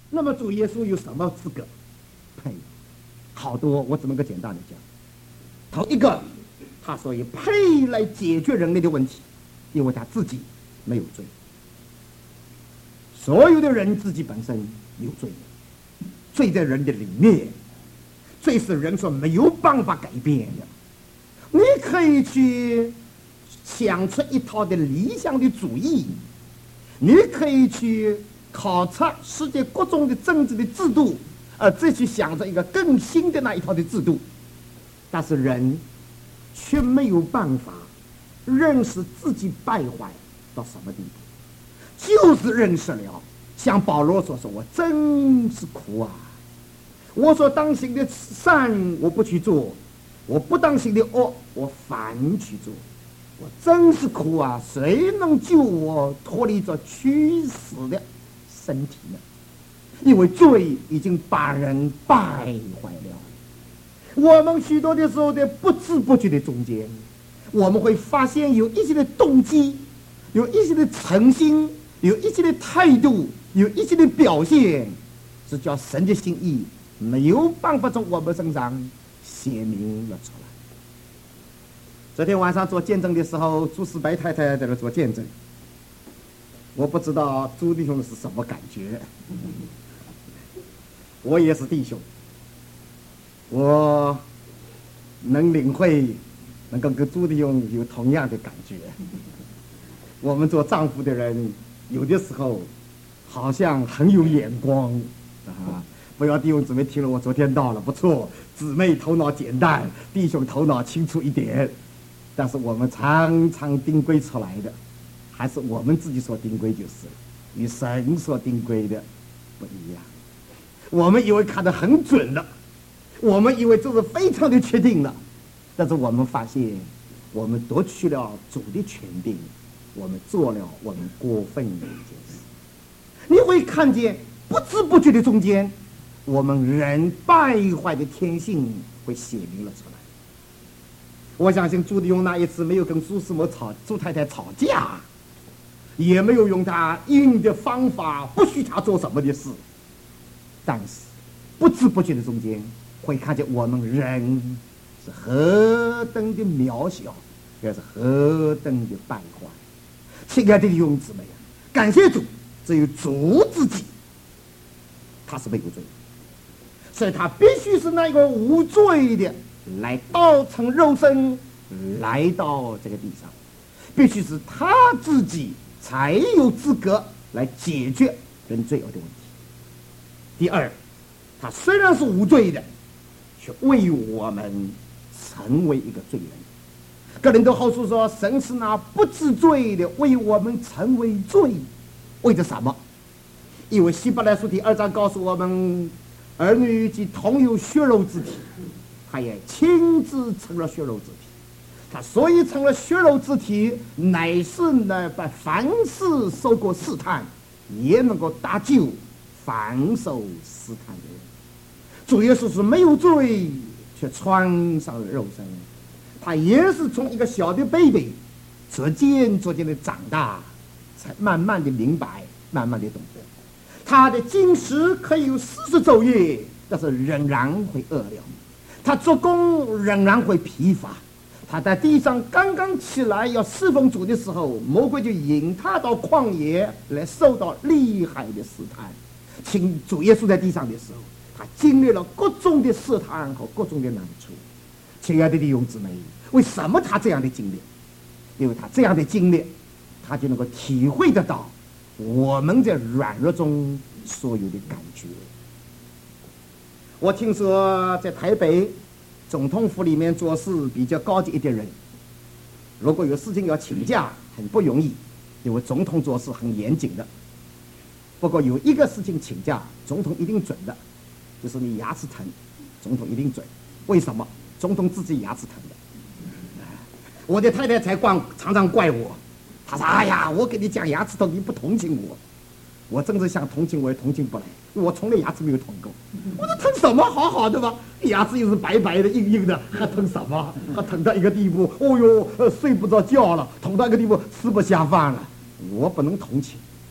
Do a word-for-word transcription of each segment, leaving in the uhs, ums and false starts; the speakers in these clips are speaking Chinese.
那么主耶稣有什么资格？配？好多，我只能够简单的讲。头一个，他所以配来解决人类的问题，因为他自己没有罪。所有的人自己本身有罪，罪在人的里面，罪是人所没有办法改变的。你可以去想出一套的理想的主义，你可以去考察世界各种的政治的制度，而再去想着一个更新的那一套的制度，但是人却没有办法认识自己败坏到什么地步。就是认识了，像保罗所说，我真是苦啊，我所当行的善我不去做，我不当行的恶我反去做，我真是苦啊，谁能救我脱离这屈死的身体呢？因为罪已经把人败坏了。我们许多的时候在不知不觉的中间，我们会发现有一些的动机，有一些的诚心，有一些的态度，有一些的表现，是叫神的心意没有办法从我们身上显明了出来。昨天晚上做见证的时候，朱世白太太在那做见证，我不知道朱弟兄是什么感觉。我也是弟兄，我能领会，能够跟朱弟兄有同样的感觉。我们做丈夫的人，有的时候好像很有眼光啊！不要弟兄姊妹听了我昨天到了不错，姊妹头脑简单，弟兄头脑清楚一点。但是我们常常定规出来的，还是我们自己所定规就是了，与神所定规的不一样。我们以为看得很准了，我们以为这是非常的确定了，但是我们发现，我们夺取了主的权柄，我们做了我们过分的一件事。你会看见不知不觉的中间，我们人败坏的天性会显明了出来。我相信朱弟兄那一次没有跟朱师母吵，朱太太吵架，也没有用他硬的方法不许他做什么的事，但是不知不觉的中间会看见我们人是何等的渺小，也是何等的败坏。亲爱的弟兄姊妹啊，感谢主，只有主自己他是没有罪，所以他必须是那个无罪的来道成肉身来到这个地上，必须是他自己才有资格来解决人罪恶的问题。第二，他虽然是无罪的，却为我们成为一个罪人。哥林多后书说，神是那不知罪的为我们成为罪，为着什么？因为希伯来书第二章告诉我们，儿女既同有血肉之体，他也亲自成了血肉之体。他所以成了血肉之体，乃是呢把凡事受过试探，也能够搭救凡受试探的人。主耶稣是没有罪，却穿上了肉身。他也是从一个小的 baby 逐渐逐渐的长大，才慢慢的明白，慢慢的懂得。他的进食可以有四十昼夜，但是仍然会饿了。他做工仍然会疲乏。他在地上刚刚起来要侍奉主的时候，魔鬼就引他到旷野来受到厉害的试探。请主耶稣在地上的时候，他经历了各种的试探和各种的难处。亲爱的弟兄姊妹，为什么他这样的经历？因为他这样的经历，他就能够体会得到我们在软弱中所有的感觉。我听说在台北总统府里面做事比较高级一点人，如果有事情要请假很不容易，因为总统做事很严谨的。不过有一个事情请假，总统一定准的，就是你牙齿疼，总统一定准。为什么？总统自己牙齿疼的。我的太太才怪，常常怪我，她说：“哎呀，我跟你讲牙齿疼，你不同情我。”我真是想同情，我也同情不来，我从来牙齿没有疼过。我说疼什么？好好的吧，牙齿又是白白的、硬硬的，还疼什么？还疼到一个地步，哦呦，呃，睡不着觉了，疼到一个地步，吃不下饭了。我不能同情。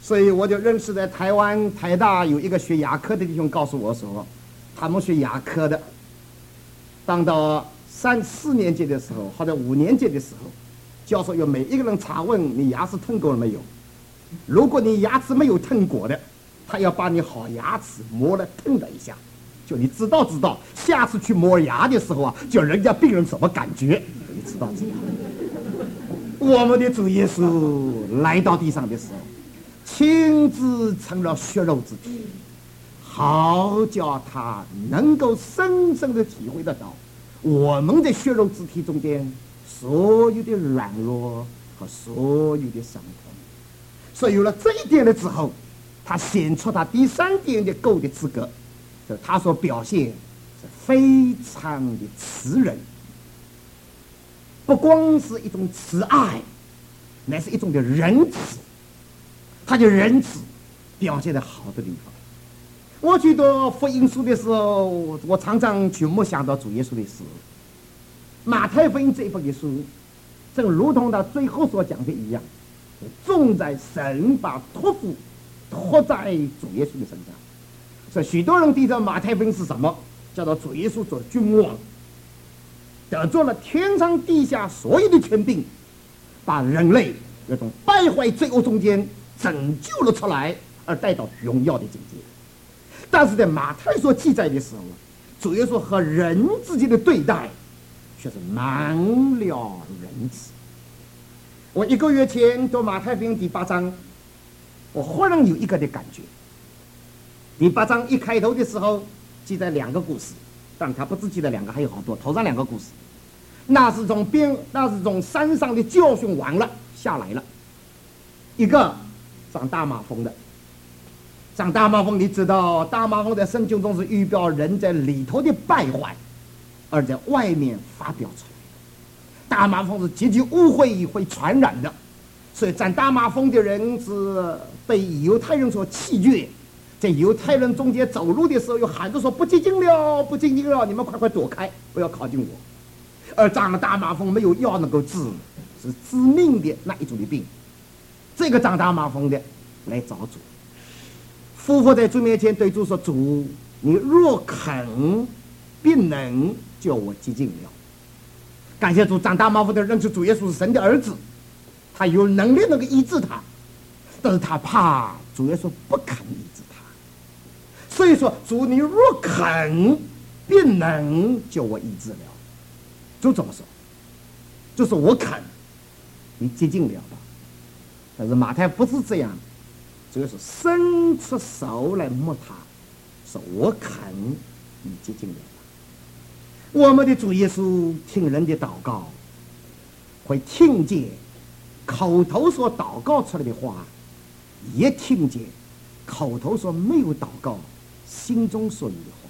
所以我就认识在台湾台大有一个学牙科的弟兄告诉我说，他们学牙科的，当到三四年级的时候或者五年级的时候，教授要每一个人查问你牙齿疼过了没有。如果你牙齿没有疼过的，他要把你好牙齿磨了疼了一下，就你知道知道，下次去磨牙的时候啊，叫人家病人什么感觉，你知道知道。我们的主耶稣来到地上的时候，亲自成了血肉之体，好叫他能够深深的体会得到我们的血肉之体中间所有的软弱和所有的伤痛。所以有了这一点了之后，他显出他第三点的够的资格，就他所表现是非常的慈仁，不光是一种慈爱，乃是一种的仁慈。他的仁慈表现在好的地方。我去读福音书的时候，我常常去默想到主耶稣的事。马太福音这一本的书，正如同他最后所讲的一样，重在神把托付托在主耶稣的身上。所以许多人提到马太福音是什么，叫做主耶稣做君王，得做了天上地下所有的权柄，把人类那种败坏罪恶中间拯救了出来，而带到荣耀的境界。但是在马太所记载的时候，主耶稣和人之间的对待却是满了仁慈。我一个月前读马太福音第八章，我忽然有一个的感觉。第八章一开头的时候记载两个故事，但他不只记载两个，还有好多。头上两个故事，那是从边，那是从山上的教训完了下来了。一个长大麻风的，长大麻风，你知道大麻风在圣经中是预表人在里头的败坏，而在外面发表出来。大麻风是极其污秽会传染的，所以长大麻风的人是被犹太人所弃绝。在犹太人中间走路的时候，又喊着说：“不洁净了，不洁净了，你们快快躲开，不要靠近我。”而长了大麻风没有药能够治，是致命的那一种的病。这个长大麻风的来找主，夫妇在主面前对主说：“主，你若肯，必能叫我洁净了。”感谢主，长大麻风的认识主耶稣是神的儿子，他有能力能够医治他，但是他怕主耶稣不肯医治他，所以说：“主，你若肯，必能叫我医治了。”主怎么说？就是我肯，你洁净了吧。但是马太不是这样，主要是伸出手来摸他，说：“我肯，你洁净了吧。”我们的主耶稣听人的祷告，会听见口头所祷告出来的话，也听见口头所没有祷告心中所有的话。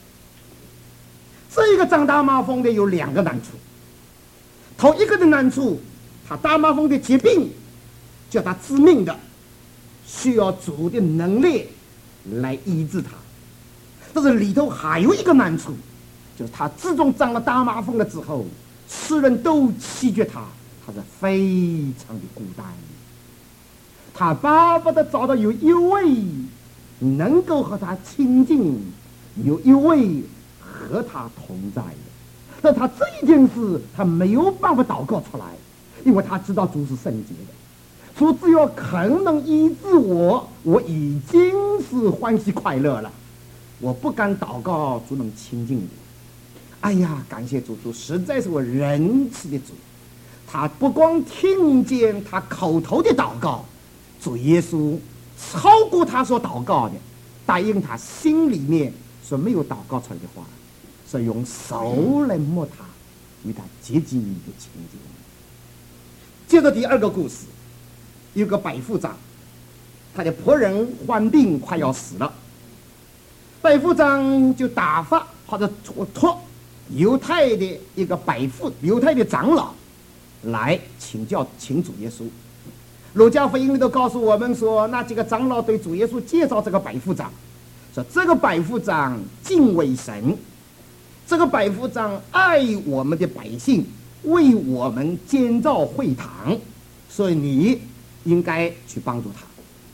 这一个长大麻风的有两个难处。头一个的难处，他大麻风的疾病叫他致命的，需要主的能力来医治他。但是里头还有一个难处，就是他自从长了大麻风了之后，世人都弃绝他，他是非常的孤单。他巴不得找到有一位能够和他亲近，有一位和他同在的。但他这一件事他没有办法祷告出来，因为他知道主是圣洁的。主只要肯能医治我，我已经是欢喜快乐了。我不敢祷告主能亲近我。哎呀，感谢主，主实在是我仁慈的主。他不光听见他口头的祷告，主耶稣超过他所祷告的，答应他心里面所没有祷告出来的话，是用手来摸他，与他接近的情景。接着第二个故事，有个百夫长，他的仆人患病快要死了，百夫长就打发或者托犹太的一个百夫犹太的长老来请教请主耶稣。路加福音里头告诉我们说，那几个长老对主耶稣介绍这个百夫长，说这个百夫长敬畏神，这个百夫长爱我们的百姓，为我们建造会堂，所以你应该去帮助他。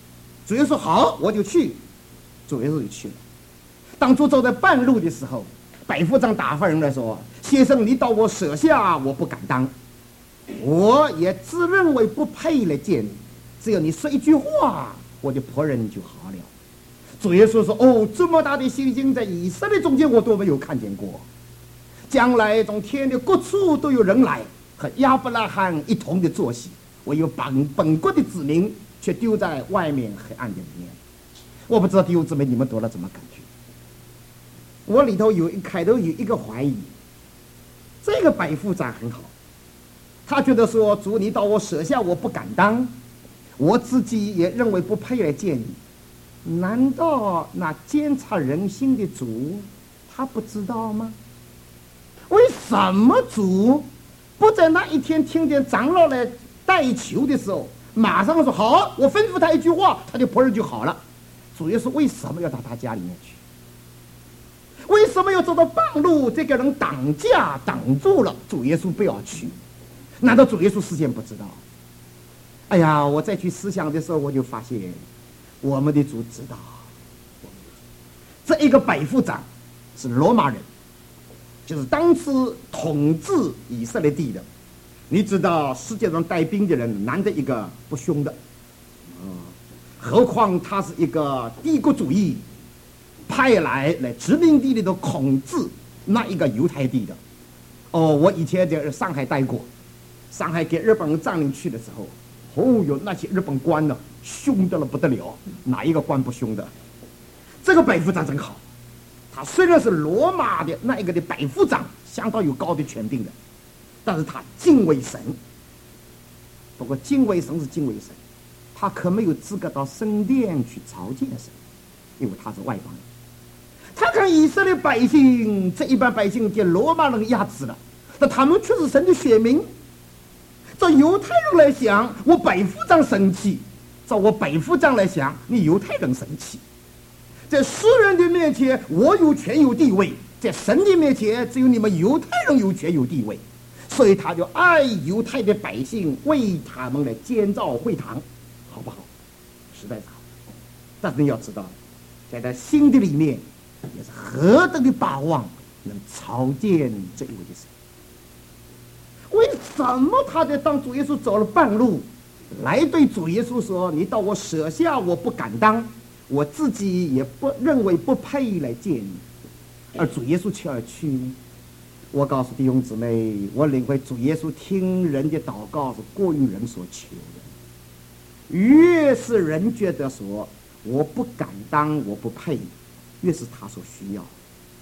主耶稣说好，我就去。主耶稣就去了。当主走在半路的时候，百夫长打发人来说：“先生，你到我舍下，我不敢当，我也自认为不配来见你。只有你说一句话，我的仆人就好了。”主耶稣说：“哦，这么大的信心，在以色列中间我都没有看见过。将来从天的各处都有人来，和亚伯拉罕一同的坐席。我有本本国的子民，却丢在外面黑暗的里面。”我不知道弟兄姊妹你们读了怎么感觉？我里头有一开头有一个怀疑，这个百夫长很好，他觉得说：“主，你到我舍下，我不敢当，我自己也认为不配来见你。难道那监察人心的主，他不知道吗？为什么主不在那一天听见长老来代求的时候，马上说好，我吩咐他一句话，他的仆人就好了？”主耶稣为什么要到他家里面去？为什么要走到半路，这个人挡架挡住了，主耶稣不要去？难道主耶稣事先不知道？哎呀，我再去思想的时候，我就发现我们的主知道。这一个百夫长是罗马人，就是当时统治以色列地的。你知道世界上带兵的人难得一个不凶的，何况他是一个帝国主义派来来殖民地里头统治那一个犹太地的。哦，我以前在上海待过，上海给日本人占领去的时候，哦哟，那些日本官呢，凶得了不得了，哪一个官不凶的？这个百夫长真好，他虽然是罗马的那一个的百夫长，相当有高的权柄的，但是他敬畏神。不过敬畏神是敬畏神，他可没有资格到圣殿去朝见神，因为他是外邦人。他看以色列百姓，这一般百姓被罗马人压制了，但他们却是神的选民。照犹太人来想，我百夫长生气；照我百夫长来想，你犹太人生气。在世人的面前，我有权有地位；在神的面前，只有你们犹太人有权有地位。所以他就爱犹太的百姓，为他们来建造会堂，好不好？实在是好。但是你要知道，在他心的里面，也是何等的把望能朝见这一位的神。为什么他在当主耶稣走了半路，来对主耶稣说：“你到我舍下，我不敢当，我自己也不认为不配来见你。”而主耶稣却要去呢？我告诉弟兄姊妹，我领会主耶稣听人的祷告是过于人所求的。越是人觉得说我不敢当，我不配，越是他所需要。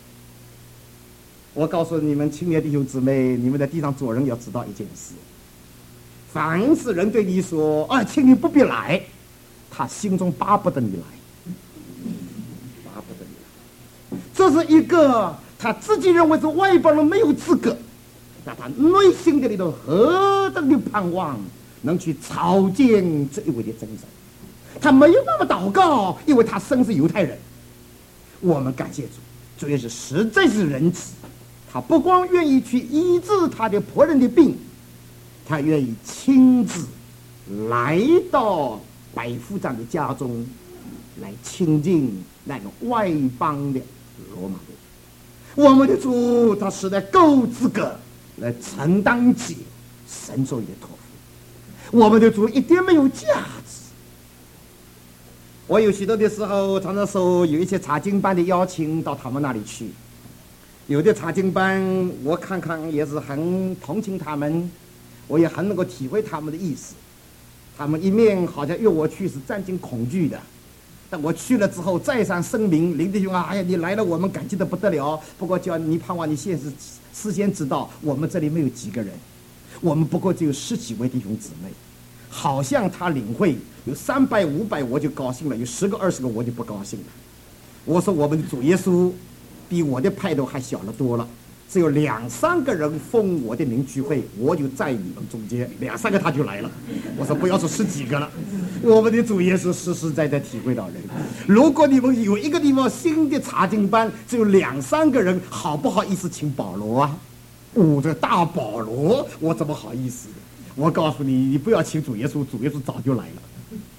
我告诉你们，亲爱的弟兄姊妹，你们在地上做人要知道一件事：凡是人对你说啊，请你不必来，他心中巴不得你来，巴不得你来。这是一个他自己认为是外邦人没有资格，但他内心的里头何等的盼望能去朝见这一位的真神。他没有办法祷告，因为他生是犹太人。我们感谢主，主也是实在是仁慈。他不光愿意去医治他的仆人的病，他愿意亲自来到百夫长的家中，来亲近那个外邦的罗马人。我们的主他实在够资格来承担起神所有的托付。我们的主一点没有价值。我有许多的时候常常受有一些查经班的邀请到他们那里去，有的查经班我看看也是很同情他们，我也很能够体会他们的意思。他们一面好像约我去是战惊恐惧的，但我去了之后再三声明，林弟兄啊，哎呀，你来了我们感激得不得了，不过叫你盼望你现实事先知道，我们这里没有几个人，我们不过只有十几位弟兄姊妹。好像他领会有三百五百我就高兴了，有十个二十个我就不高兴了。我说我们的主耶稣比我的派头还小了多了，只有两三个人奉我的名聚会，我就在你们中间，两三个他就来了。我说不要说十几个了，我们的主耶稣实实在在体会到人。如果你们有一个地方新的查经班只有两三个人，好不好意思请保罗啊？哦，这大保罗，我怎么好意思？我告诉你，你不要请主耶稣，主耶稣早就来了。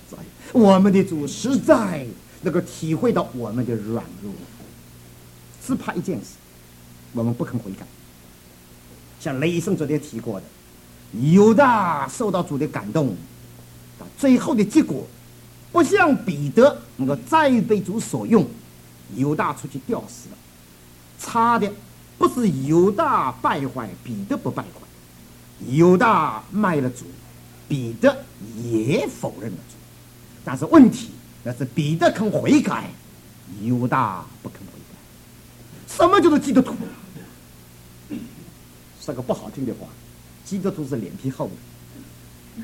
我们的主实在能够体会到我们的软弱，只怕一件事，我们不肯悔改。像雷声昨天提过的，犹大受到主的感动，到最后的结果不像彼得能够再被主所用，犹大出去吊死了。差的不是犹大败坏，彼得不败坏，犹大卖了主，彼得也否认了主。但是问题那是彼得肯悔改，犹大不肯悔改。什么叫做基督徒？是个不好听的话，基督徒是脸皮厚的。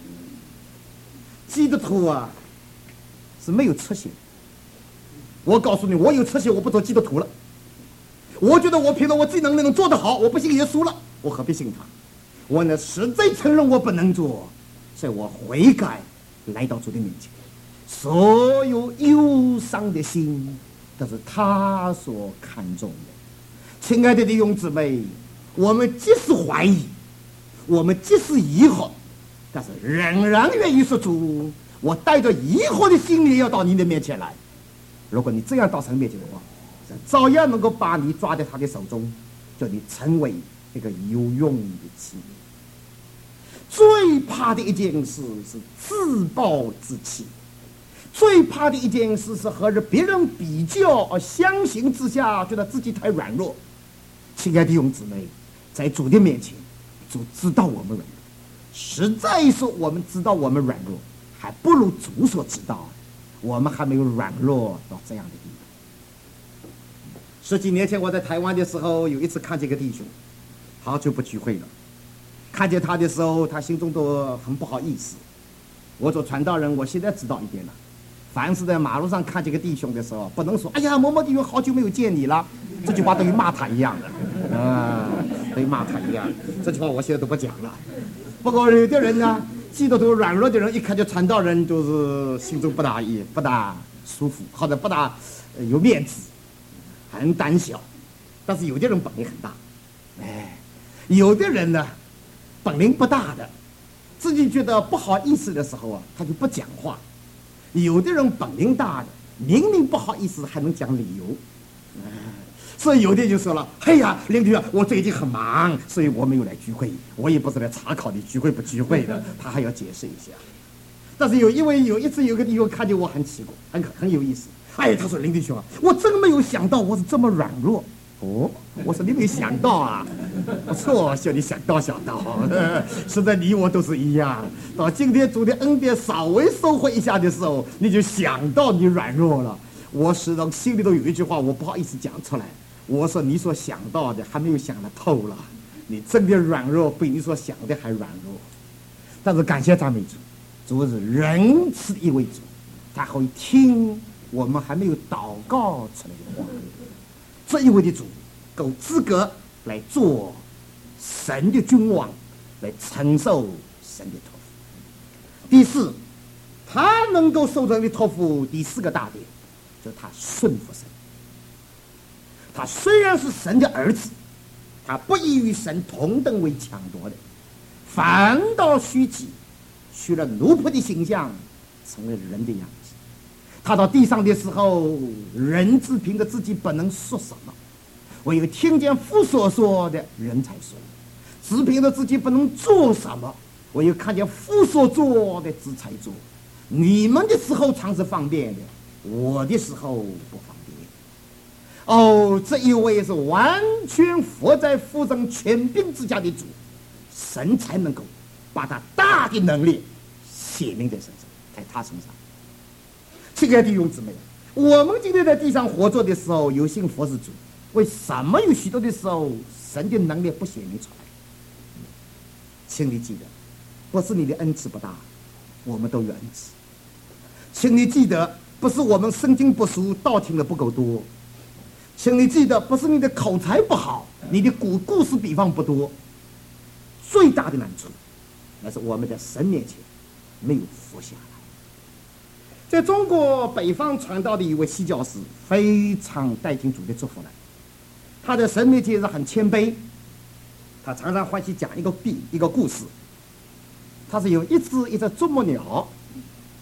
基督徒啊是没有出息。我告诉你，我有出息，我不做基督徒了。我觉得我凭着我自己能力能做得好，我不信耶稣了，我何必信他？我呢实在承认我不能做，所以我悔改，来到主的面前。所有忧伤的心都是他所看重的。亲爱的弟兄姊妹，我们即使怀疑，我们即使疑惑，但是仍然愿意说主，我带着疑惑的心理要到你的面前来。如果你这样到神面前的话，照样能够把你抓在他的手中，叫你成为一个有用的器皿。最怕的一件事是自暴自弃，最怕的一件事是和别人比较而相形之下觉得自己太软弱。亲爱的弟兄姊妹，在主的面前，主知道我们软弱，实在是我们知道我们软弱，还不如主所知道，我们还没有软弱到这样的地步。十几年前我在台湾的时候，有一次看见一个弟兄，好久不聚会了，看见他的时候，他心中都很不好意思。我做传道人，我现在知道一点了，凡是在马路上看见个弟兄的时候，不能说哎呀某某弟兄好久没有见你了，这句话等于骂他一样的啊，等于骂他一样，这句话我现在都不讲了。不过有的人呢，基督徒软弱的人一看见传道人，就是心中不大意不大舒服，或者不大、呃、有面子，很胆小。但是有的人本领很大，哎，有的人呢本领不大的，自己觉得不好意思的时候啊，他就不讲话。有的人本领大的，明明不好意思还能讲理由，哎，所以有的就说了，嘿呀，林局长，我最近很忙，所以我没有来聚会，我也不是来查考你聚会不聚会的，他还要解释一下。但是有一位有一次有个弟兄看见我很奇怪，很很有意思，哎，他说林弟兄啊，我真没有想到我是这么软弱。哦，我说你没想到啊，不错，叫你想到想到，实在你我都是一样。到今天主的恩典稍微收回一下的时候，你就想到你软弱了。我始终心里头有一句话，我不好意思讲出来。我说你所想到的还没有想得透了，你真的软弱比你所想的还软弱。但是感谢赞美主，主是仁慈的一位主，他会听我们还没有祷告出来的话。这一位的主够资格来做神的君王，来承受神的托付。第四，他能够受人的托付，第四个大点就是他顺服神。他虽然是神的儿子，他不以与神同等为抢夺的，反倒虚己，取了奴仆的形象，成为人的样子。他到地上的时候，人只凭着自己不能说什么，唯有听见父所说的人才说；只凭着自己不能做什么，唯有看见父所做的只才做。你们的时候常是方便的，我的时候不方便。哦，这一位是完全伏在父神权柄之下的主，神才能够把他大的能力显明在身上，在他身上。亲爱的弟兄姊妹，我们今天在地上活着的时候，有幸服侍主，为什么有许多的时候神的能力不显明出来？请你记得，不是你的恩赐不大，我们都有恩赐。请你记得，不是我们圣经不熟，道听的不够多。请你记得，不是你的口才不好，你的古故事比方不多。最大的难处，那是我们在神面前没有服下来。在中国北方传道的一位西教士，非常带进主的祝福来。他在神面前是很谦卑，他常常欢喜讲一个比一个故事。他是有一只一只啄木鸟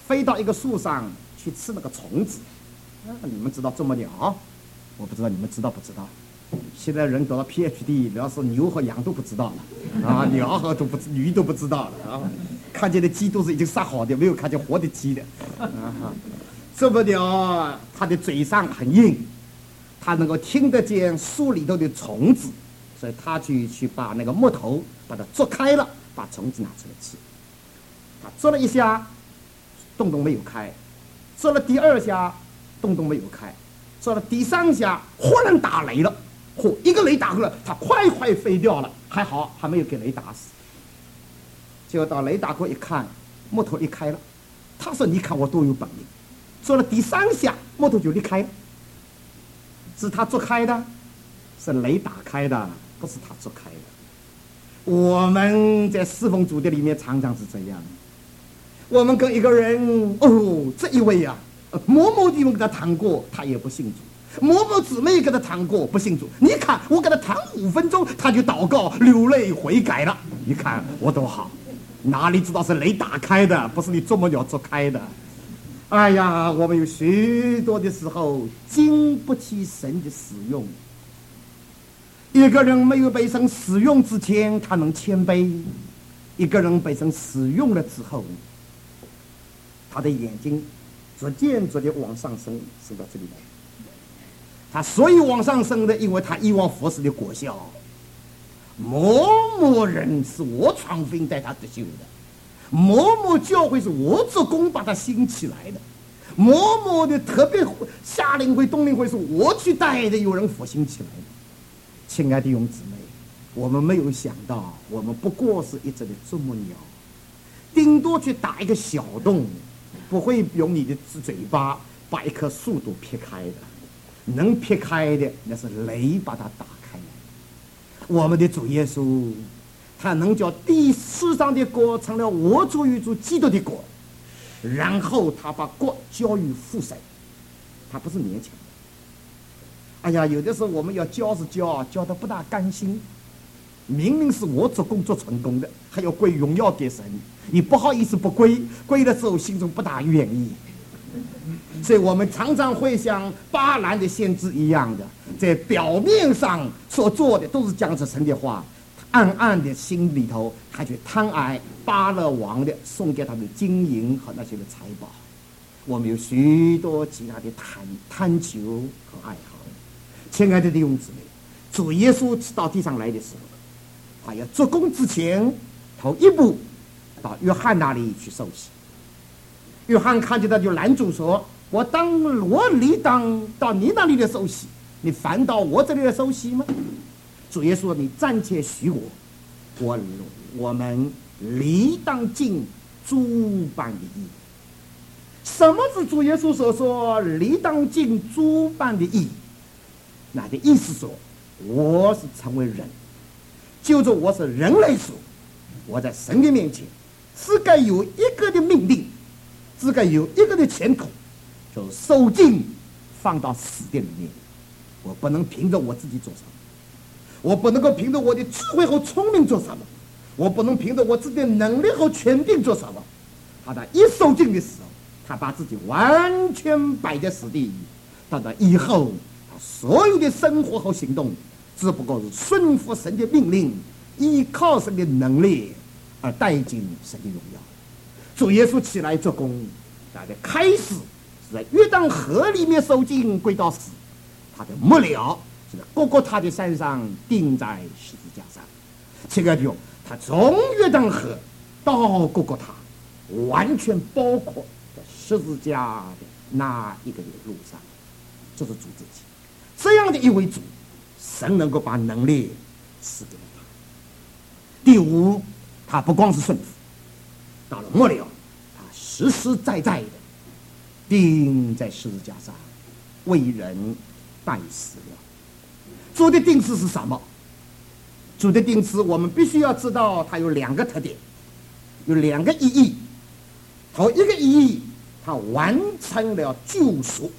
飞到一个树上去吃那个虫子。啊，你们知道啄木鸟？我不知道你们知道不知道？现在人得到 P H D， 要是牛和羊都不知道了啊，鸟和都不鱼都不知道了啊。看见的鸡都是已经杀好的，没有看见活的鸡的啊。啄木鸟它的嘴上很硬，它能够听得见树里头的虫子，所以它去去把那个木头把它啄开了，把虫子拿出来吃。它啄了一下，洞洞没有开；啄了第二下，洞洞没有开；啄了第三下，忽然打雷了。嚯！一个雷打过来，它快快飞掉了，还好还没有给雷打死。结果到雷打过一看，木头离开了。他说：“你看我多有本领！”做了第三下，木头就离开了。是他做开的，是雷打开的，不是他做开的。我们在侍奉主的里面常常是这样。我们跟一个人，哦，这一位啊，某某地方跟他谈过，他也不信主。某某姊妹跟他谈过，不信主。你看我跟他谈五分钟，他就祷告流泪悔改了。你看我多好，哪里知道是雷打开的，不是你啄木鸟啄开的。哎呀，我们有许多的时候经不起神的使用。一个人没有被神使用之前，他能谦卑；一个人被神使用了之后，他的眼睛逐渐逐渐往上升，升到这里来。他所以往上升的，因为他以往服侍的果效。某某人是我传福音带他得救的，某某教会是我做工把他兴起来的，某某的特别夏令会、冬令会是我去带的，有人复兴起来的。亲爱的弟兄姊妹，我们没有想到，我们不过是一只的啄木鸟，顶多去打一个小洞，不会用你的嘴巴把一棵树都劈开的。能劈开的，那是雷把它打开来。我们的主耶稣，他能叫地世上的国成了我主与主基督的国，然后他把国交于父神，他不是勉强的。哎呀，有的时候我们要教是教，教得不大甘心。明明是我做工作成功的，还要归荣耀给神，你不好意思不归，归了之后心中不大愿意。所以我们常常会像巴兰的先知一样的，在表面上所做的都是讲着神的话，暗暗的心里头他却贪爱巴勒王的送给他的金银和那些的财宝。我们有许多其他的贪贪求和爱好。亲爱的弟兄姊妹，主耶稣到地上来的时候，他要做工之前，头一步到约翰那里去受洗。约翰看见他就拦住说：“我当我理当到你那里来受洗，你反到我这里来受洗吗？”主耶稣说：“你暂且许我，我我们理当尽诸般的义。”什么是主耶稣所说理当尽诸般的义？那的意思说，我是成为人，就着我是人来说，我在神的面前只该有一个的命令，只该有一个的前途，就是受尽放到死地里面。我不能凭着我自己做什么，我不能够凭着我的智慧和聪明做什么，我不能凭着我自己的能力和权柄做什么。他在一受尽的时候，他把自己完全摆在死地，到了以后他所有的生活和行动只不过是顺服神的命令，依靠神的能力而带进神的荣耀。主耶稣起来做工，他的开始是在约旦河里面受尽归到死，他的末了是在各各他的山上钉在十字架上。亲爱的弟兄，他从约旦河到各各他，完全包括在十字架的那一个的路上，这是主自己。这样的一位主，神能够把能力赐给了他。第五，他不光是顺服，到了末了，他实实在在的钉在十字架上，为人代死了。主的钉死是什么？主的钉死，我们必须要知道，它有两个特点，有两个意义。头一个意义，它完成了救赎。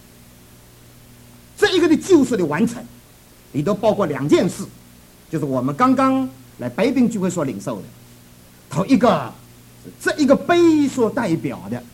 这一个的救赎的完成，里头包括两件事，就是我们刚刚来北滨聚会所领受的。头一个，这一个杯所代表的，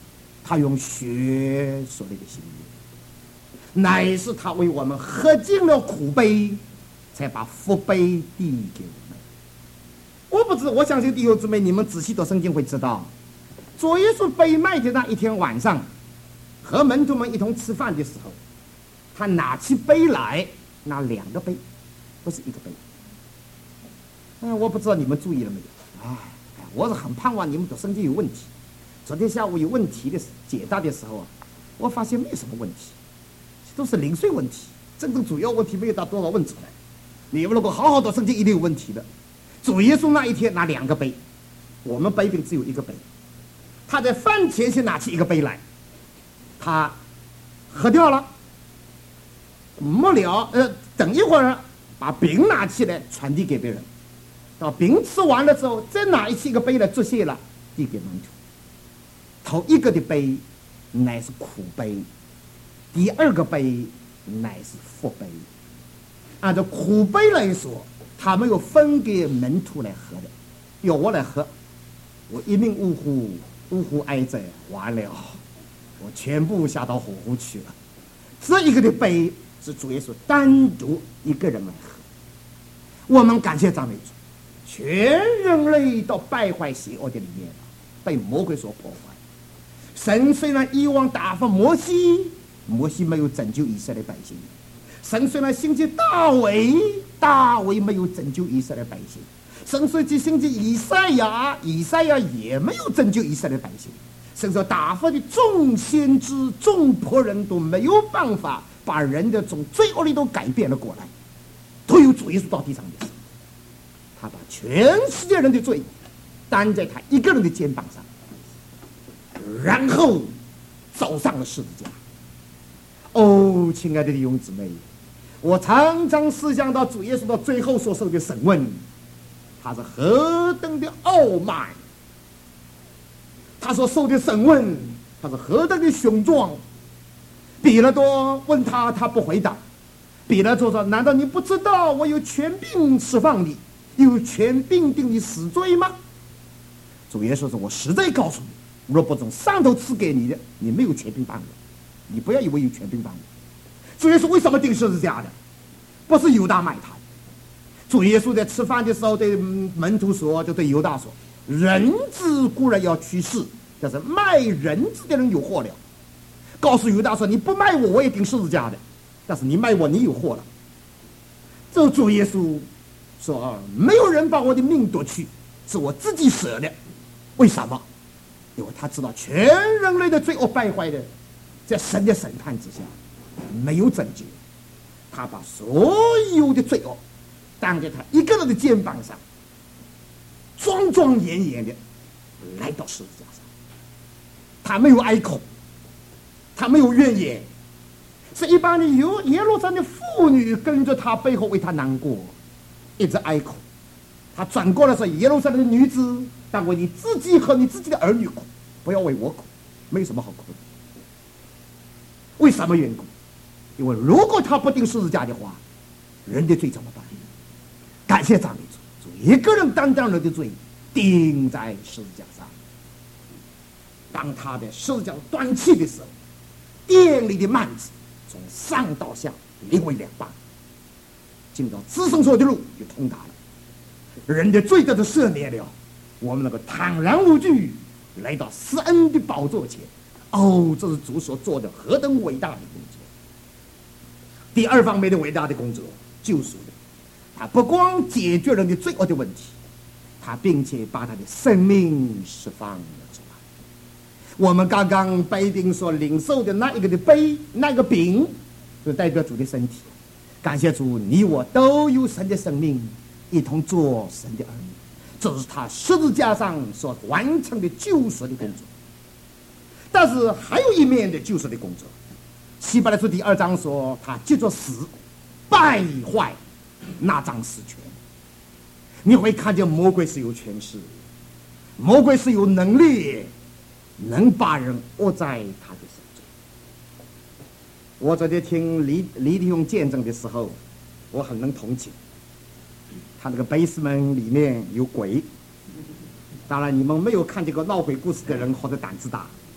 他用血所立的新约，乃是他为我们喝尽了苦杯，才把福杯递给我们。我不知，我相信弟兄姊妹，你们仔细读圣经会知道，主耶稣被卖的那一天晚上，和门徒们一同吃饭的时候，他拿起杯来，拿两个杯，不是一个杯。嗯，我不知道你们注意了没有？哎，我是很盼望你们读圣经有问题。昨天下午有问题的解答的时候啊，我发现没有什么问题，都是零碎问题，真正主要问题没有到多少问出来。你们如果好好读圣经，一定有问题的。主耶稣那一天拿两个杯，我们杯饼只有一个杯，他在饭前先拿起一个杯来，他喝掉了，末了，呃，等一会儿把饼拿起来传递给别人，到饼吃完了之后，再拿起一个杯来祝谢了，递给门徒。头一个的杯乃是苦杯，第二个杯乃是福杯。按照苦杯来说，他没有分给门徒来喝的，由我来喝，我一命呜呼，呜呼哀哉，完了，我全部下到火湖去了。这一个的杯是主耶稣单独一个人来喝。我们感谢赞美主，全人类都败坏邪恶的里面了，被魔鬼所破坏。神虽然以往打发摩西，摩西没有拯救以色列百姓；神虽然兴起大卫，大卫没有拯救以色列百姓；神虽然兴起以赛亚，以赛亚也没有拯救以色列百姓。神所打发的众先知、众仆人都没有办法把人的从罪恶里都改变了过来，都有主耶稣到地上的事，他把全世界人的罪担在他一个人的肩膀上，然后走上了十字架。哦，亲爱的弟兄姊妹，我常常思想到主耶稣到最后所受的审问，他是何等的傲慢，他所受的审问，他是何等的雄壮。彼拉多问他，他不回答。彼拉多说：难道你不知道我有权柄释放你，有权柄定你死罪吗？主耶稣说：我实在告诉你，若不从上头赐给你的，你没有权柄办我。你不要以为有权柄办我。主耶稣为什么钉十字架的？不是犹大卖他。主耶稣在吃饭的时候对门徒说，就对犹大说：人子固然要去世，但是卖人子的人有祸了。告诉犹大说：你不卖我，我也钉十字架的，但是你卖我，你有祸了。这主耶稣说：没有人把我的命夺去，是我自己舍的。为什么？因为他知道全人类的罪恶败坏的，在神的审判之下没有拯救，他把所有的罪恶担在他一个人的肩膀上，庄庄严严的来到十字架上。他没有哀口，他没有怨言，是一帮的耶路撒冷的妇女跟着他背后为他难过，一直哀口。他转过来说：耶路撒冷的女子，但为你自己和你自己的儿女哭，不要为我哭，没有什么好哭的。为什么缘故？因为如果他不钉十字架的话，人的罪怎么办？感谢赞美主，主一个人担当人的罪，钉在十字架上。当他的十字架断气的时候，殿里的幔子从上到下裂为两半，进到至圣所的路就通达了。人的罪得到赦免了，我们能够坦然无惧来到施恩的宝座前。哦，这是主所做的何等伟大的工作！第二方面的伟大的工作，救赎的，他不光解决人的罪恶的问题，他并且把他的生命释放了出来。我们刚刚杯饼所领受的那一个的杯，那个饼，就代表主的身体。感谢主，你我都有神的生命，一同做神的儿女。这是他十字架上所完成的救赎的工作。但是还有一面的救赎的工作，希伯来书第二章说，他借着死败坏那张死权。你会看见魔鬼是有权势，魔鬼是有能力，能把人握在他的手中。我昨天听李李弟兄见证的时候，我很能同情。他那个贝斯门里面有鬼，当然你们没有看这个闹鬼故事的人，或者胆子大。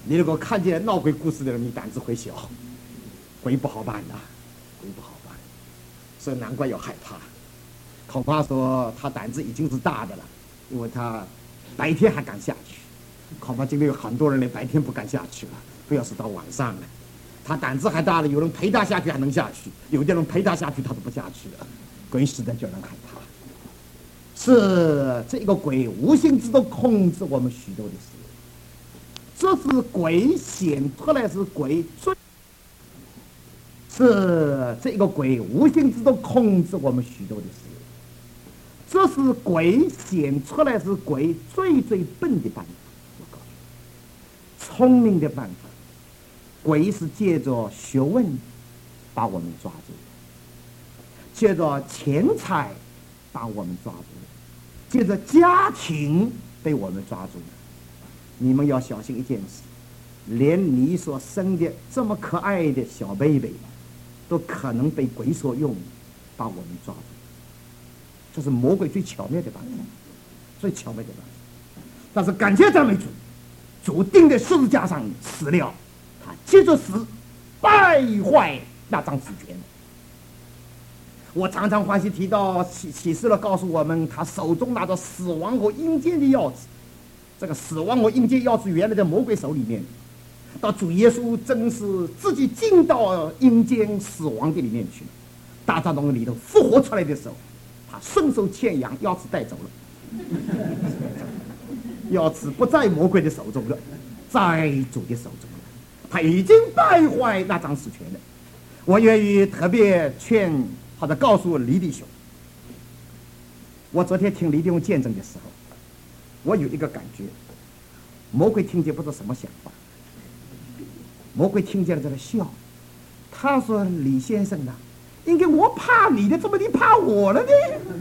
你如果看见闹鬼故事的人，你胆子会小，鬼不好办的，鬼不好办，所以难怪要害怕。恐怕说他胆子已经是大的了，因为他白天还敢下去，恐怕今天有很多人连白天不敢下去了，不要是到晚上了。他胆子还大了，有人陪他下去还能下去，有的人陪他下去他都不下去了，鬼实在叫人害怕。是这个鬼无形之中控制我们许多的事，这是鬼显出来是鬼最，是这个鬼无形之中控制我们许多的事，这是鬼显出来是鬼最最笨的办法。我告诉你，聪明的办法，鬼是借着学问把我们抓住，借着钱财把我们抓住，借着家庭被我们抓住了。你们要小心一件事，连你所生的这么可爱的小 baby 都可能被鬼所用，把我们抓住。这是魔鬼最巧妙的办法，最巧妙的办法。但是感谢赞美主，主钉在十字架上死了，他接着死，败坏那张死权。我常常欢喜提到启启示了，告诉我们他手中拿着死亡和阴间的钥匙。这个死亡和阴间钥匙原来在魔鬼手里面，到主耶稣真是自己进到阴间死亡的里面去了。大帐篷里头复活出来的时候，他顺手牵羊，钥匙带走了。钥匙不在魔鬼的手中了，在主的手中了。他已经败坏那张死权了。我愿意特别劝或者告诉李弟兄，我昨天听李弟兄见证的时候，我有一个感觉，魔鬼听见不知道什么想法，魔鬼听见了在那笑。他说：“李先生啊，应该我怕你的，怎么你怕我了呢？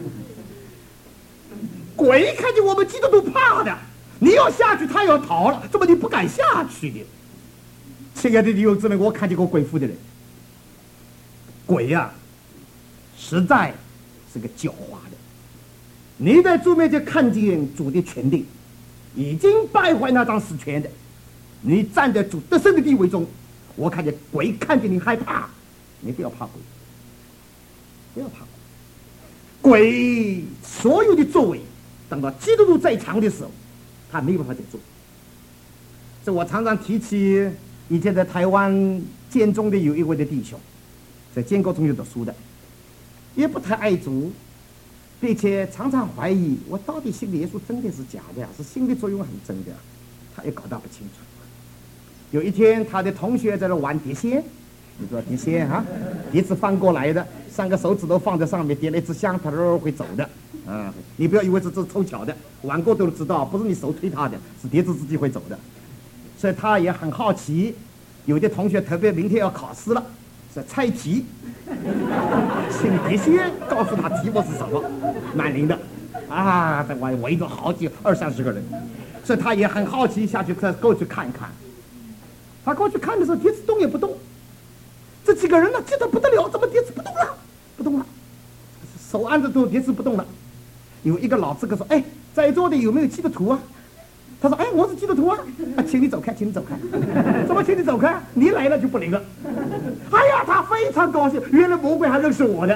鬼看见我们基督徒怕的，你要下去，他要逃了，怎么你不敢下去的？”亲爱的弟兄姊妹，我看见过鬼附的人，鬼呀、啊，实在是个狡猾的。你在主面前看见主的权柄，已经败坏那张死权的，你站在主得胜的地位中，我看见鬼看见你害怕，你不要怕鬼，不要怕鬼。鬼所有的作为，等到基督徒在场的时候，他没有办法再做。这我常常提起，以前在台湾建中的有一位的弟兄，在建国中学读书的，也不太爱主，并且常常怀疑我到底信的耶稣真的是假的，是心理作用很真的，他也搞不清楚。有一天他的同学在那玩碟仙，你知道碟仙啊，碟子翻过来的，三个手指头放在上面，点了一支香，它会走的啊！你不要以为这是凑巧的，玩过都知道，不是你手推它的，是碟子自己会走的。所以他也很好奇，有的同学特别明天要考试了，是猜题，请碟仙告诉他题目是什么，蛮灵的啊！在外围着好几二三十个人，所以他也很好奇，下去再过去看看。他过去看的时候，碟子动也不动。这几个人呢，急得不得了，怎么碟子不动了？不动了，手按着都碟子不动了。有一个老资格说：“哎，在座的有没有基督徒啊？”他说：“哎，我是基督徒啊！啊，请你走开，请你走开。怎么请你走开？你来了就不灵了。”哎呀，他非常高兴，原来魔鬼还认识我的。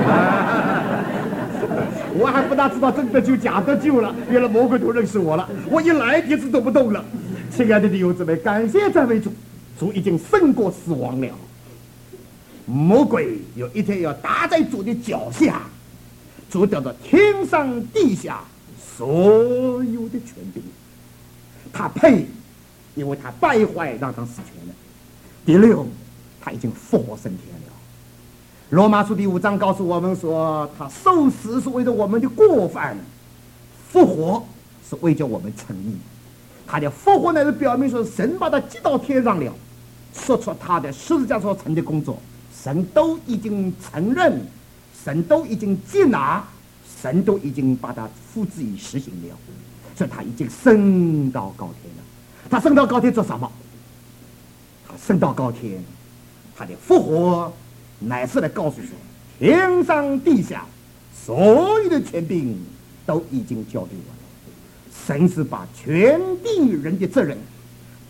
我还不大知道真的就假的救了，原来魔鬼都认识我了。我一来碟子都不动了。亲爱的弟兄姊妹，感谢赞美主，主已经胜过死亡了。魔鬼有一天要打在主的脚下，主得到天上地下所有的权柄，他配，因为他败坏那张死权了。第六，他已经复活升天了。罗马书第五章告诉我们说，他受死是为了我们的过犯，复活是为着我们称义。他的复活乃是表明说，神把他接到天上了，说出他的十字架所成的工作，神都已经承认，神都已经接纳，神都已经把它付之以实行了，所以他已经升到高天了。他升到高天做什么？他升到高天，他的复活乃是来告诉说，天上地下所有的权柄都已经交给我了。神是把全地人的责任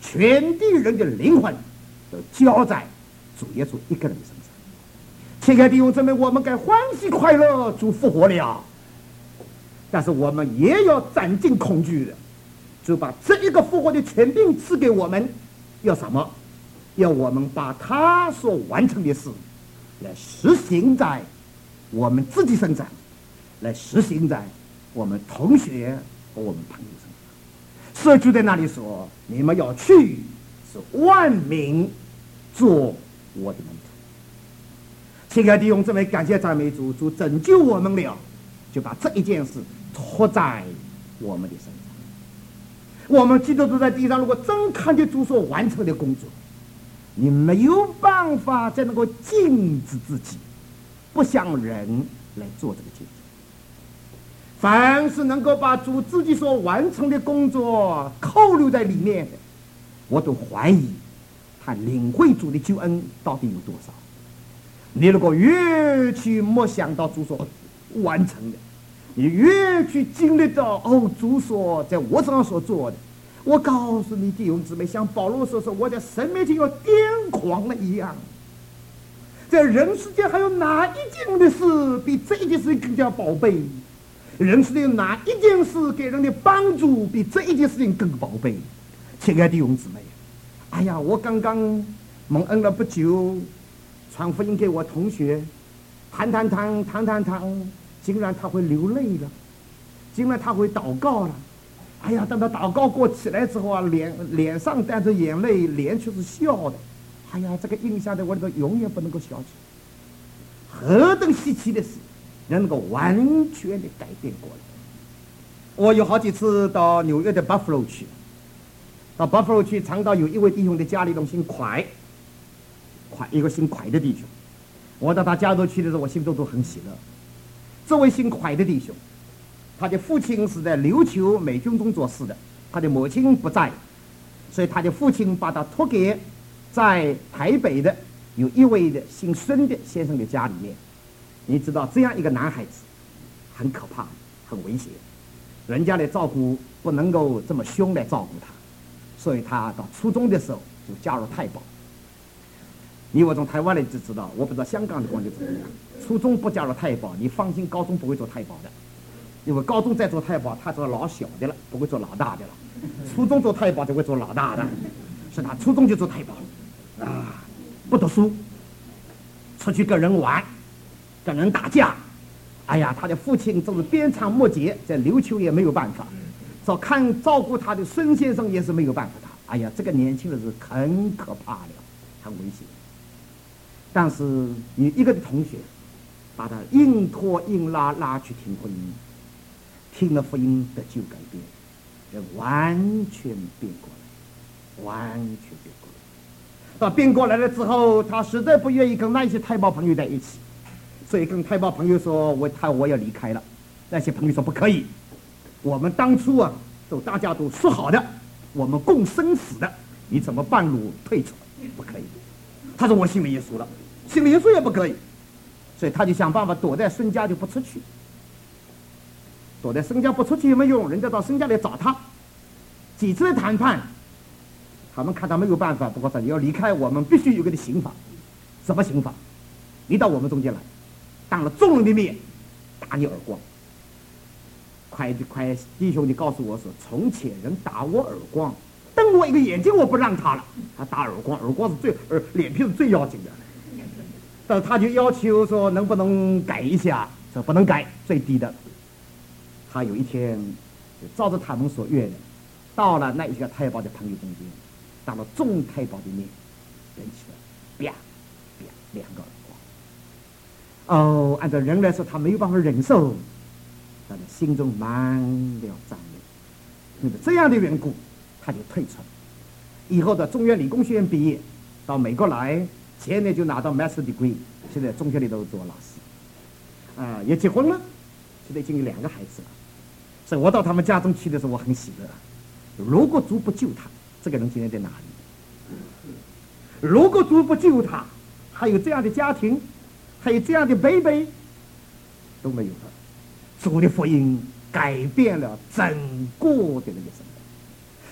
全地人的灵魂都交在主耶稣一个人的身上。亲爱的弟兄姊妹，我们该欢喜快乐，主复活了，但是我们也要斩尽恐惧的，就把这一个复活的权柄赐给我们，要什么？要我们把他所完成的事来实行在我们自己身上，来实行在我们同学和我们朋友身上。所以就在那里说，你们要去，是万民做我的门徒。亲爱的弟兄姊妹，感谢赞美主，主拯救我们了，就把这一件事托在我们的身上。我们基督徒在地上，如果真看见主所完成的工作，你没有办法再能够禁止自己不向人来做这个见证。凡是能够把主自己所完成的工作扣留在里面的，我都怀疑他领会主的救恩到底有多少。你如果越去默想到主所完成的，你越去经历到哦主所在我身上所做的，我告诉你弟兄姊妹，像保罗所说，我在神面前要癫狂了一样。在人世间还有哪一件的事比这一件事更加宝贝？人世间哪一件事给人的帮助比这一件事情更宝贝？亲爱的弟兄姊妹，哎呀，我刚刚蒙恩了不久，传福音给我同学，谈谈谈谈谈谈，竟然他会流泪了，竟然他会祷告了。哎呀，等他祷告过起来之后啊，脸脸上带着眼泪，脸却是笑的。哎呀，这个印象在我里头永远不能够消去。何等稀奇的事，人能够完全的改变过来。我有好几次到纽约的 Buffalo 去，到 Buffalo 去，常到有一位弟兄的家里头姓蒯，蒯一个姓蒯的弟兄。我到他家头去的时候，我心中都很喜乐。这位姓蒯的弟兄，他的父亲是在琉球美军中做事的，他的母亲不在，所以他的父亲把他托给在台北的有一位的姓孙的先生的家里面。你知道这样一个男孩子很可怕，很危险，人家来照顾不能够这么凶来照顾他，所以他到初中的时候就加入太保。你我从台湾来就知道，我不知道香港的光景怎么样。初中不加入太保，你放心，高中不会做太保的。因为高中再做太保，他做老小的了，不会做老大的了。初中做太保就会做老大的，是他初中就做太保，啊，不读书，出去跟人玩，跟人打架。哎呀，他的父亲真是鞭长莫及，在琉球也没有办法，照看照顾他的孙先生也是没有办法的。哎呀，这个年轻人是很可怕的，很危险。但是你一个同学把他硬拖硬拉拉去听福音，听了福音得救改变，人完全变过来，完全变过来。到变过来了之后，他实在不愿意跟那些太保朋友在一起，所以跟太保朋友说：“我他我要离开了。”那些朋友说：“不可以，我们当初啊，都大家都说好的，我们共生死的，你怎么半路退出？不可以。”他说：“我信了耶稣了。”信了耶稣也不可以，所以他就想办法躲在孙家就不出去。躲在孙家不出去也没用，人家到孙家来找他，几次的谈判，他们看他没有办法，不过说你要离开，我们必须有个的刑法。什么刑法？你到我们中间来，当了众人的面打你耳光。快快弟兄，你告诉我说，从前人打我耳光，瞪我一个眼睛，我不让他了。他打耳光，耳光是最耳脸皮是最要紧的。但他就要求说能不能改一下，说不能改，最低的。他有一天就照着他们所愿的，到了那一个太保的朋友中间，当了众太保的面，忍起来，啪啪两个耳光。哦，按照人来说，他没有办法忍受，但是心中满了赞美。因为这样的缘故，他就退出了。以后的中原理工学院毕业，到美国来。前年就拿到 master degree， 现在中学里头做老师，啊、呃，也结婚了，现在已经有两个孩子了。所以我到他们家中去的时候，我很喜乐。如果主不救他，这个人今天在哪里？如果主不救他，还有这样的家庭，还有这样的 baby， 都没有了。主的福音改变了整个的那个生活。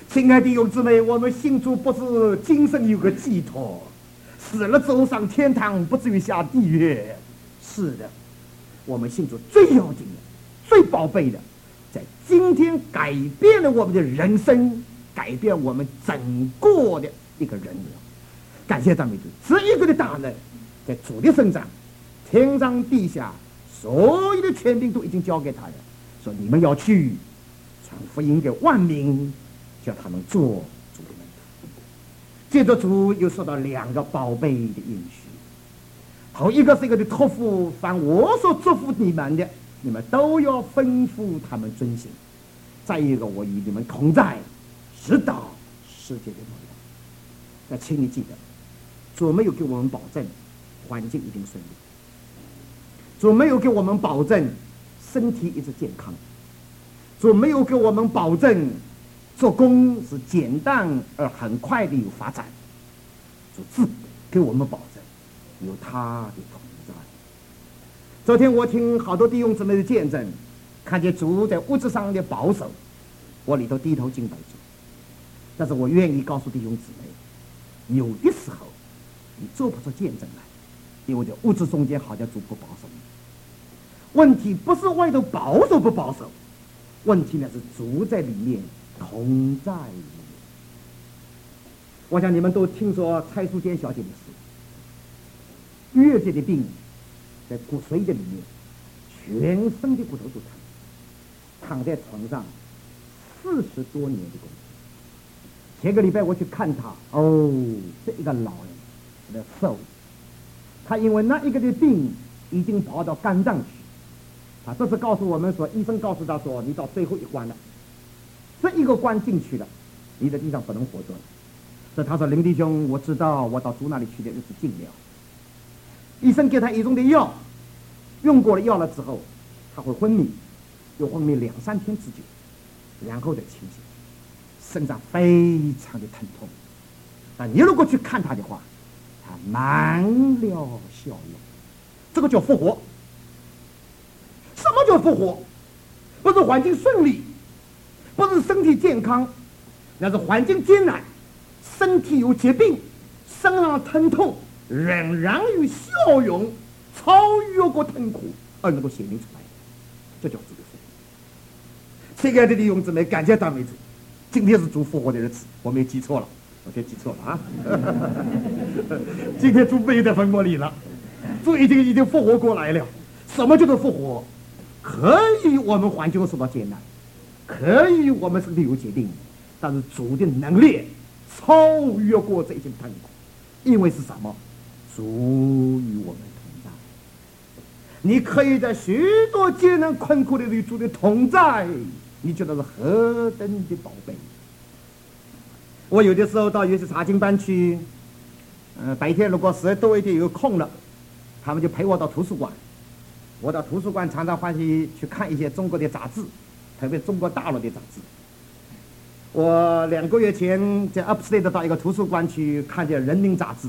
亲爱的弟兄姊妹，我们信主不是今生有个寄托，死了走上天堂，不至于下地狱。是的，我们信主最要紧的、最宝贝的，在今天改变了我们的人生，改变我们整个的一个人格。感谢赞美主，这一个的大能在主的身上，天上地下所有的权柄都已经交给他了，说你们要去传福音给万民，叫他们做主的门徒。接着主又说到两个宝贝的应许，头一个是一个的托付，凡我所祝福你们的，你们都要吩咐他们遵行。再一个，我与你们同在，直到世界的末了。那请你记得，主没有给我们保证环境一定顺利，主没有给我们保证身体一直健康，主没有给我们保证做工是简单而很快的有发展，主自给我们保证有他的同在。昨天我听好多弟兄姊妹的见证，看见主在物质上的保守，我里头低头敬拜主。但是我愿意告诉弟兄姊妹，有的时候你做不出见证来，因为在物质中间好像主不保守你。问题不是外头保守不保守，问题呢是主在里面同在里面。我想你们都听说蔡淑娟小姐的事，月界的病在骨髓的里面，全身的骨头都疼，躺在床上四十多年的工作。前个礼拜我去看他，哦，这一个老人的瘦，他因为那一个的病已经跑到肝脏去，他这次告诉我们说，医生告诉他说，你到最后一关了，这一个关进去了，你在地上不能活着了。所以他说，林弟兄，我知道我到主那里去的日子近了。医生给他一种的药，用过了药了之后，他会昏迷，又昏迷两三天之久，然后再清醒，身上非常的疼痛。但你如果去看他的话，他满了笑容，这个叫复活。什么叫复活？不是环境顺利，不是身体健康，那是环境艰难，身体有疾病，身上疼痛，仍然有笑容，超越过痛苦而能够显明出来，这叫主的复活。亲爱的弟兄姊妹，感谢大美主，今天是主复活的日子，我没记错了，我别记错了啊！今天主没有在坟墓里了，主已经已经复活过来了。什么叫做复活？可以我们环境受到艰难，可以我们身体有疾病，但是主的能力超越过这些痛苦，因为是什么？主与我们同在。你可以在许多艰难困苦的与主的同在，你觉得是何等的宝贝。我有的时候到有些查经班去，呃，白天如果实在多一点有空了，他们就陪我到图书馆。我到图书馆常常欢喜去看一些中国的杂志，特别中国大陆的杂志。我两个月前在 Upstate 到一个图书馆去看见《人民》杂志，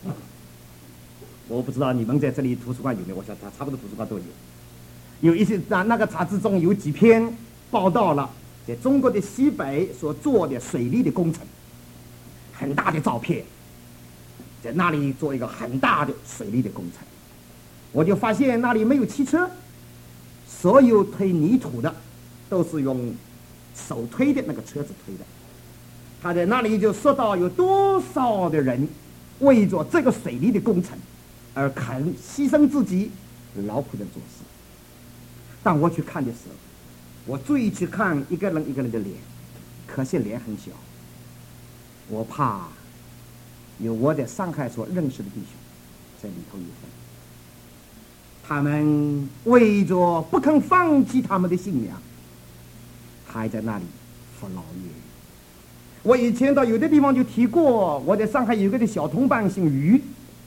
我不知道你们在这里图书馆有没有，我想它差不多图书馆都有。有一些那那个杂志中有几篇报道了在中国的西北所做的水利的工程，很大的照片，在那里做一个很大的水利的工程。我就发现那里没有汽车，所有推泥土的都是用手推的那个车子推的。他在那里就说到有多少的人为着这个水利的工程而肯牺牲自己，劳苦的做事。当我去看的时候，我注意去看一个人一个人的脸，可惜脸很小。我怕有我在上海所认识的弟兄在里头有份。他们为着不肯放弃他们的信仰，还在那里服劳役。我以前到有的地方就提过，我在上海有一个的小同伴姓于，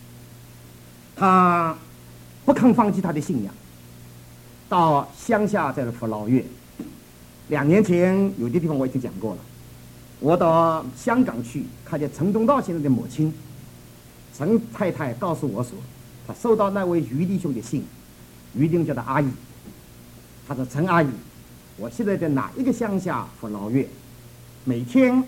他不肯放弃他的信仰，到乡下在这服劳役。两年前有的地方我已经讲过了，我到香港去看见陈东道先生的母亲陈太太告诉我说，他收到那位于弟兄的信，于弟兄叫他阿姨，他说陈阿姨，我现在在哪一个乡下服劳役，每天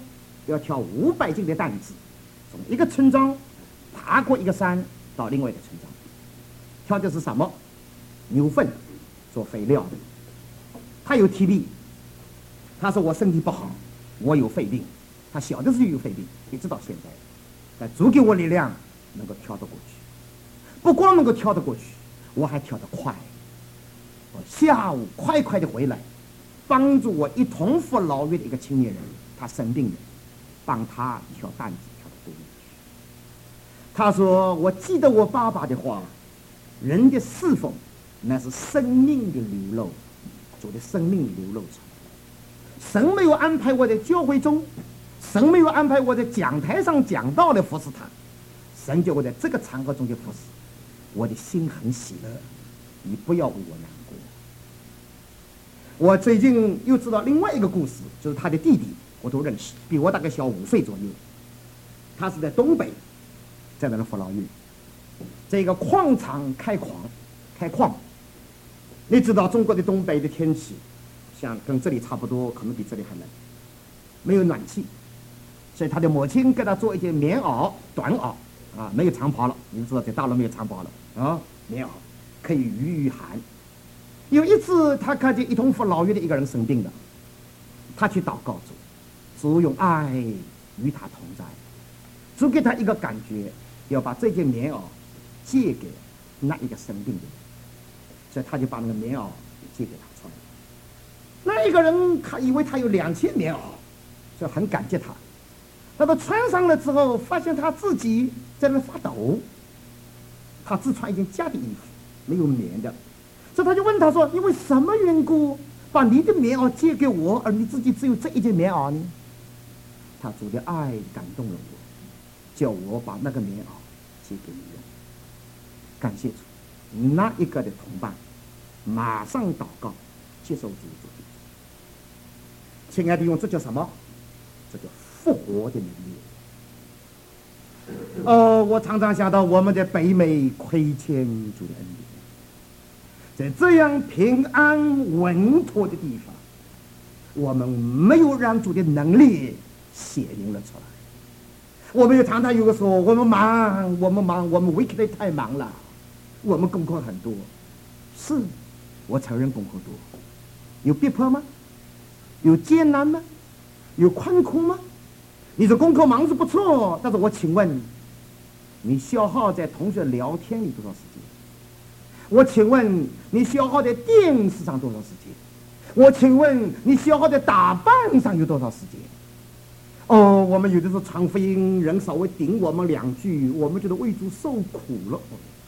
要挑五百斤的担子，从一个村庄爬过一个山到另外一个村庄。挑的是什么？牛粪做肥料的。他有体力，他说我身体不好，我有肺病。他小的时候有肺病，一直到现在，但主给我力量，能够跳得过去。不光能够跳得过去，我还跳得快。我下午快快的回来，帮助我一同服老院的一个青年人，他生病了，帮他挑担子挑到对面去。他说：“我记得我爸爸的话，人的侍奉那是生命的流露，主的生命流露出来。神没有安排我在教会中，神没有安排我在讲台上讲道的服侍他，神叫我在这个场合中的服侍，我的心很喜乐，你不要为我难过。”我最近又知道另外一个故事，就是他的弟弟，我都认识，比我大概小五岁左右。他是在东北，在那儿服劳役。这个矿场开矿，开矿。你知道中国的东北的天气，像跟这里差不多，可能比这里还冷，没有暖气，所以他的母亲给他做一件棉袄、短袄啊，没有长袍了。你们知道在大陆没有长袍了啊，棉袄可以御御寒。有一次，他看见一同服老院的一个人生病了，他去祷告主，主用爱与他同在，主给他一个感觉，要把这件棉袄借给那一个生病的人，所以他就把那个棉袄借给他穿。那一个人他以为他有两件棉袄，所以很感激他。那他穿上了之后，发现他自己在那发抖，他只穿一件假的衣服，没有棉的。所以他就问他说：“因为什么缘故把你的棉袄借给我，而你自己只有这一件棉袄呢？”他主的爱感动了我，叫我把那个棉袄借给你用。感谢主，那一个的同伴马上祷告，接受主主的。亲爱的弟兄，这叫什么？这叫复活的能力。哦，我常常想到我们的北美亏欠主的恩典。在这样平安稳妥的地方，我们没有让主的能力显明了出来。我们也常常有个说，我们忙，我们忙，我们 weekday 太忙了，我们功课很多。是，我承认功课多。有逼迫吗？有艰难吗？有困苦吗？你的功课忙是不错，但是我请问，你消耗在同学聊天里多少时间？我请问你消耗在电视上多少时间？我请问你消耗在打扮上有多少时间？哦，我们有的时候传福音，人稍微顶我们两句，我们觉得为主受苦了。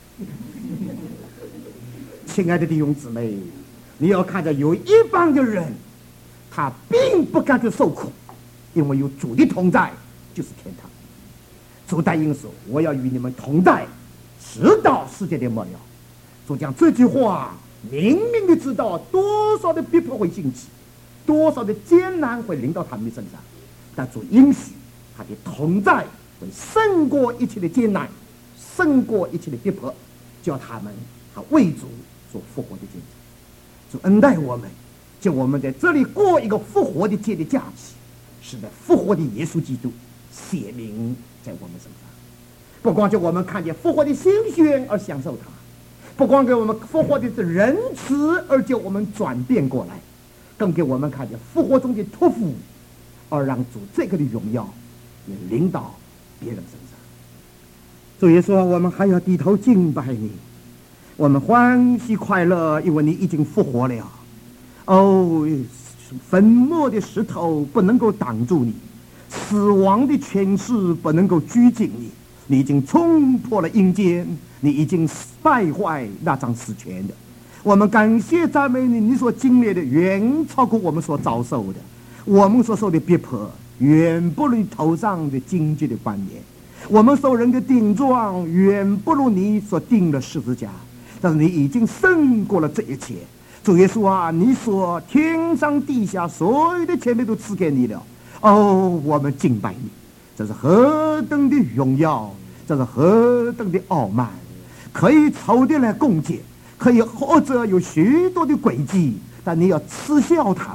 亲爱的弟兄姊妹，你要看着有一帮的人，他并不敢去受苦，因为有主的同在就是天堂。主答应说：“我要与你们同在，直到世界的末了。”主讲这句话，明明的知道多少的逼迫会兴起，多少的艰难会临到他们的身上，但主应许他的同在会胜过一切的艰难，胜过一切的逼迫，叫他们他为主做复活的见证。主恩待我们，叫我们在这里过一个复活的节的假期，使得复活的耶稣基督显明在我们身上，不光叫我们看见复活的鲜血而享受它，不光给我们复活的是仁慈而叫我们转变过来，更给我们看见复活中的托付，而让主这个的荣耀也领导别人身上。主耶稣，我们还要低头敬拜你，我们欢喜快乐，因为你已经复活了。哦，坟墓的石头不能够挡住你，死亡的权势不能够拘禁你，你已经冲破了阴间，你已经败坏那张死权的。我们感谢赞美你，你所经历的远超过我们所遭受的，我们所受的逼迫远不如你头上的荆棘的冠冕，我们受人的顶撞远不如你所钉的十字架，但是你已经胜过了这一切。主耶稣啊，你说天上地下所有的权利都赐给你了，哦，我们敬拜你，这是何等的荣耀，这是何等的傲慢，可以仇敌来攻击，可以或者有许多的诡计，但你要嗤笑他们，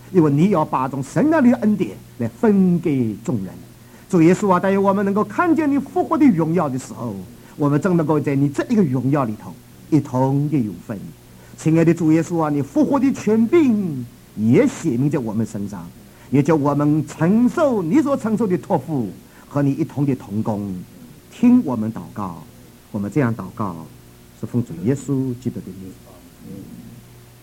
因为你要把这种神那里的恩典来分给众人。主耶稣啊，但愿我们能够看见你复活的荣耀的时候，我们真能够在你这一个荣耀里头一同的有份。亲爱的主耶稣啊，你复活的权柄也写明在我们身上，也叫我们承受你所承受的托付，和你一同的同工。听我们祷告，我们这样祷告是奉主耶稣基督的名。